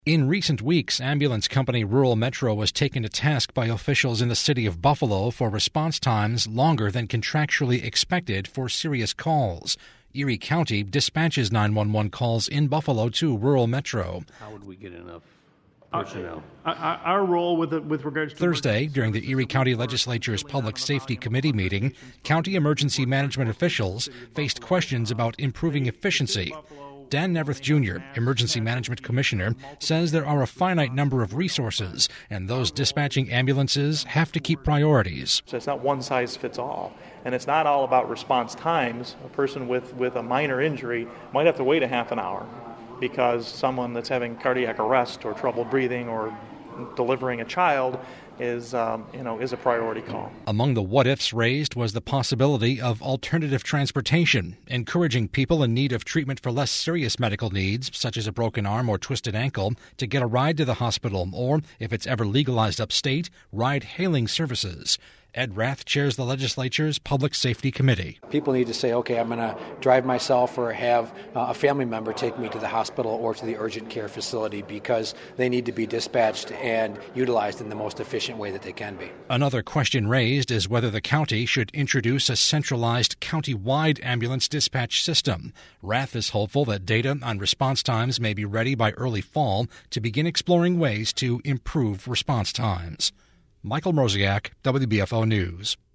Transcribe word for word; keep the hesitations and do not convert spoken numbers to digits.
In recent weeks, ambulance company Rural Metro was taken to task by officials in the city of Buffalo for response times longer than contractually expected for serious calls. Erie County dispatches nine one one calls in Buffalo to Rural Metro. How would we get enough personnel? Our, our, our role with with regards to Thursday, during the Erie County Legislature's Public Safety Committee meeting, county emergency management officials faced questions about improving efficiency. Dan Neverth Junior, Emergency Management Commissioner, says there are a finite number of resources, and those dispatching ambulances have to keep priorities. So it's not one size fits all, and it's not all about response times. A person with, with a minor injury might have to wait a half an hour because someone that's having cardiac arrest or trouble breathing or delivering a child is, um, you know, is a priority call. Among the what-ifs raised was the possibility of alternative transportation, encouraging people in need of treatment for less serious medical needs, such as a broken arm or twisted ankle, to get a ride to the hospital or, if it's ever legalized upstate, ride-hailing services. Ed Rath chairs the legislature's Public Safety Committee. People need to say, okay, I'm going to drive myself or have uh, a family member take me to the hospital or to the urgent care facility because they need to be dispatched and utilized in the most efficient way that they can be. Another question raised is whether the county should introduce a centralized county-wide ambulance dispatch system. Rath is hopeful that data on response times may be ready by early fall to begin exploring ways to improve response times. Michael Mrozek, W B F O News.